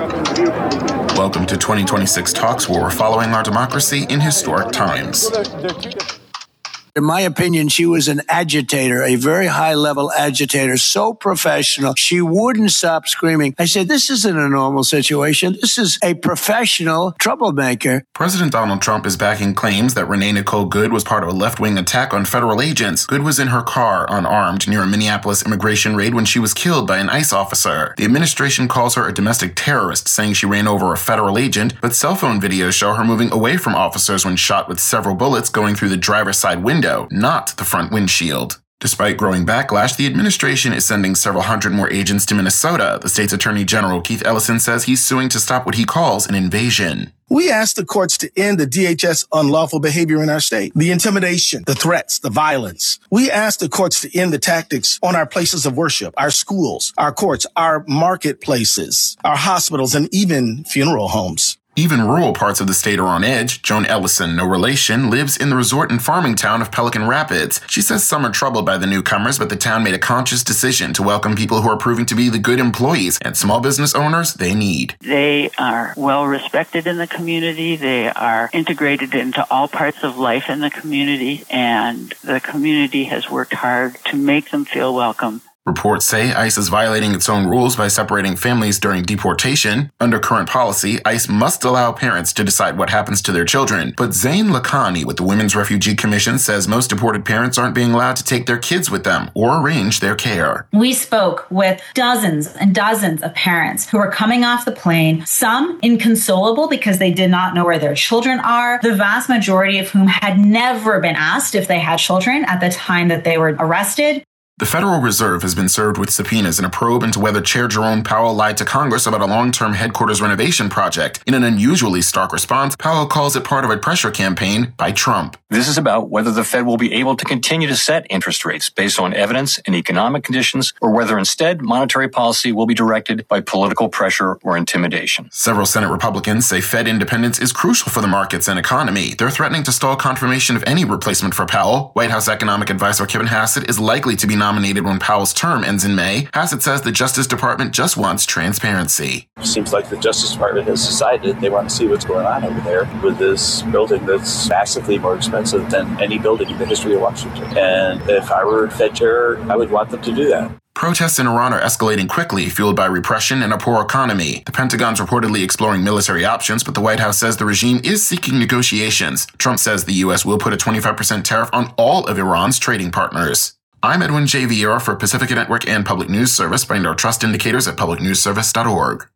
Welcome to 2026 Talks, where we're following our democracy in historic times. In my opinion, she was an agitator, a very high-level agitator, so professional. She wouldn't stop screaming. I said, this isn't a normal situation. This is a professional troublemaker. President Donald Trump is backing claims that Renee Nicole Good was part of a left-wing attack on federal agents. Good was in her car, unarmed, near a Minneapolis immigration raid when she was killed by an ICE officer. The administration calls her a domestic terrorist, saying she ran over a federal agent, but cell phone videos show her moving away from officers when shot with several bullets going through the driver's side window, not the front windshield. Despite growing backlash, the administration is sending several hundred more agents to Minnesota. The state's Attorney General Keith Ellison says he's suing to stop what he calls an invasion. We ask the courts to end the DHS unlawful behavior in our state, the intimidation, the threats, the violence. We ask the courts to end the tactics on our places of worship, our schools, our courts, our marketplaces, our hospitals, and even funeral homes. Even rural parts of the state are on edge. Joan Ellison, no relation, lives in the resort and farming town of Pelican Rapids. She says some are troubled by the newcomers, but the town made a conscious decision to welcome people who are proving to be the good employees and small business owners they need. They are well respected in the community. They are integrated into all parts of life in the community, and the community has worked hard to make them feel welcome. Reports say ICE is violating its own rules by separating families during deportation. Under current policy, ICE must allow parents to decide what happens to their children. But Zain Lakhani with the Women's Refugee Commission says most deported parents aren't being allowed to take their kids with them or arrange their care. We spoke with dozens and dozens of parents who are coming off the plane, some inconsolable because they did not know where their children are, the vast majority of whom had never been asked if they had children at the time that they were arrested. The Federal Reserve has been served with subpoenas in a probe into whether Chair Jerome Powell lied to Congress about a long-term headquarters renovation project. In an unusually stark response, Powell calls it part of a pressure campaign by Trump. This is about whether the Fed will be able to continue to set interest rates based on evidence and economic conditions, or whether instead monetary policy will be directed by political pressure or intimidation. Several Senate Republicans say Fed independence is crucial for the markets and economy. They're threatening to stall confirmation of any replacement for Powell. White House economic advisor Kevin Hassett is likely to be nominated when Powell's term ends in May. Hassett says the Justice Department just wants transparency. Seems like the Justice Department has decided they want to see what's going on over there with this building that's massively more expensive than any building in the history of Washington. And if I were Fed chair, I would want them to do that. Protests in Iran are escalating quickly, fueled by repression and a poor economy. The Pentagon's reportedly exploring military options, but the White House says the regime is seeking negotiations. Trump says the U.S. will put a 25% tariff on all of Iran's trading partners. I'm Edwin J. Vieira for Pacifica Network and Public News Service. Find our trust indicators at publicnewsservice.org.